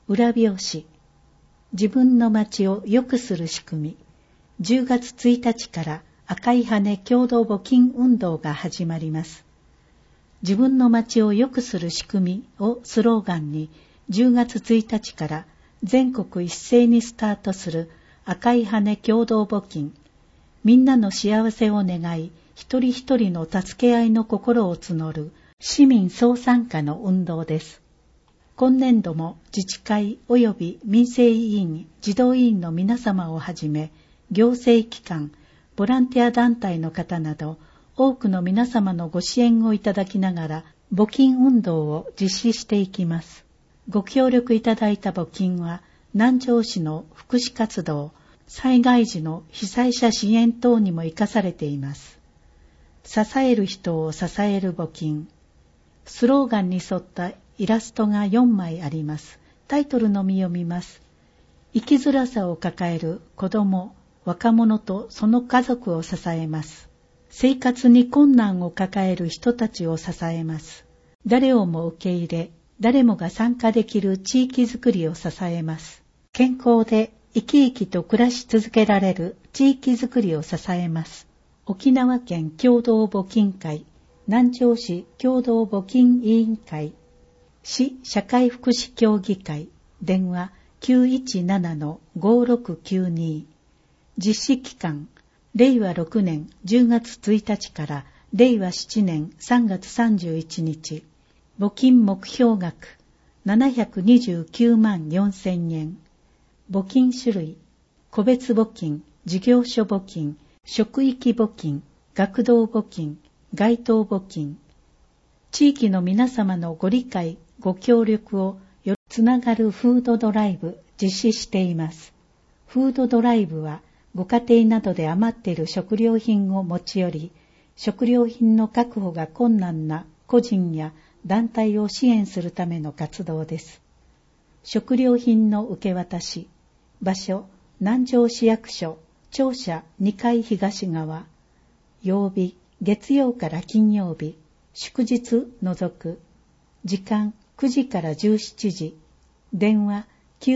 裏表紙、自分の町を良くする仕組み、10月1日から赤い羽共同募金運動が始まります。自分の町を良くする仕組みをスローガンに、10月1日から全国一斉にスタートする赤い羽共同募金、みんなの幸せを願い、一人一人の助け合いの心を募る市民総参加の運動です。今年度も自治会及び民生委員、児童委員の皆様をはじめ、行政機関、ボランティア団体の方など、多くの皆様のご支援をいただきながら、募金運動を実施していきます。ご協力いただいた募金は、南城市の福祉活動、災害時の被災者支援等にも生かされています。支える人を支える募金。スローガンに沿ったイラストが4枚あります。タイトルのみ読みます。生きづらさを抱える子ども、若者とその家族を支えます。生活に困難を抱える人たちを支えます。誰をも受け入れ、誰もが参加できる地域づくりを支えます。健康で生き生きと暮らし続けられる地域づくりを支えます。沖縄県共同募金会、南城市共同募金委員会、市社会福祉協議会、電話 917-5692、実施期間、令和6年10月1日から令和7年3月31日、募金目標額729万4000円、募金種類、個別募金、事業所募金、職域募金、学童募金、街頭募金。地域の皆様のご理解、ご協力をつながるフードドライブ実施しています。フードドライブはご家庭などで余っている食料品を持ち寄り、食料品の確保が困難な個人や団体を支援するための活動です。食料品の受け渡し、場所、南城市役所、庁舎2階東側、曜日、月曜から金曜日、祝日除く、時間9時から17時、電話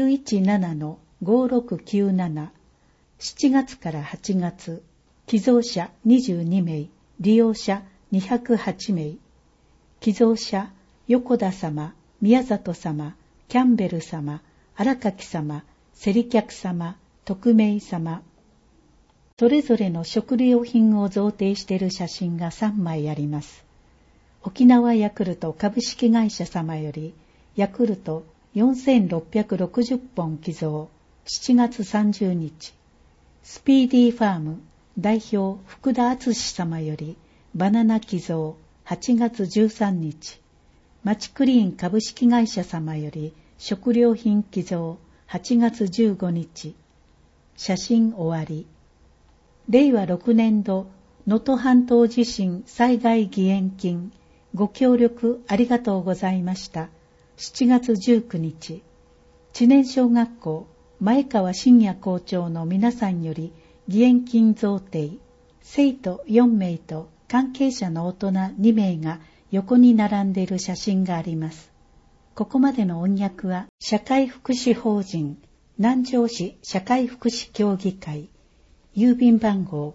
917-5697、7月から8月、寄贈者22名、利用者208名、寄贈者、横田様、宮里様、キャンベル様、荒垣様、セリ客様、匿名様。それぞれの食料品を贈呈している写真が3枚あります。沖縄ヤクルト株式会社様より、ヤクルト4660本寄贈、7月30日。スピーディーファーム代表福田敦様より、バナナ寄贈、8月13日。マチクリーン株式会社様より、食料品寄贈、8月15日。写真終わり。令和6年度能登半島地震災害義援金ご協力ありがとうございました。7月19日、知念小学校前川信也校長の皆さんより義援金贈呈、生徒4名と関係者の大人2名が横に並んでいる写真があります。ここまでの音訳は社会福祉法人南城市社会福祉協議会、郵便番号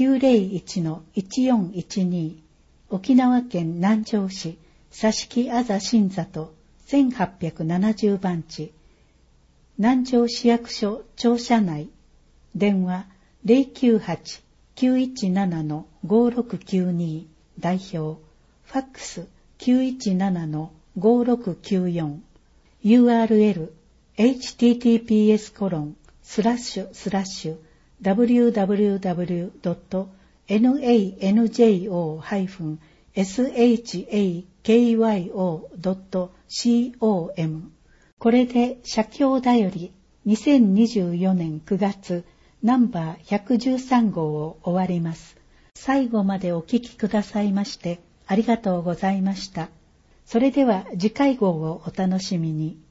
901-1412 沖縄県南城市佐敷あざ新里1870番地、南城市役所庁舎内、電話 098-917-5692 代表、ファックス 917-5694、 URL https://www.nanjo-shakyo.com。 これで社協だより2024年9月ナンバー113号を終わります。最後までお聞きくださいましてありがとうございました。それでは次回号をお楽しみに。